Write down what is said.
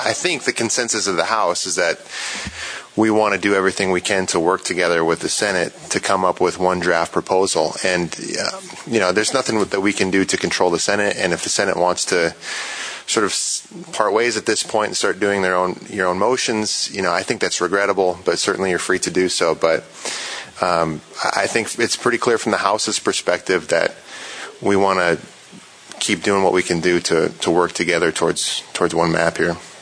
I think the consensus of the House is that we want to do everything we can to work together with the Senate to come up with one draft proposal. And, there's nothing that we can do to control the Senate. And if the Senate wants to sort of part ways at this point and start doing your own motions, I think that's regrettable, but certainly you're free to do so. But I think it's pretty clear from the House's perspective that we want to keep doing what we can do to work together towards one map here.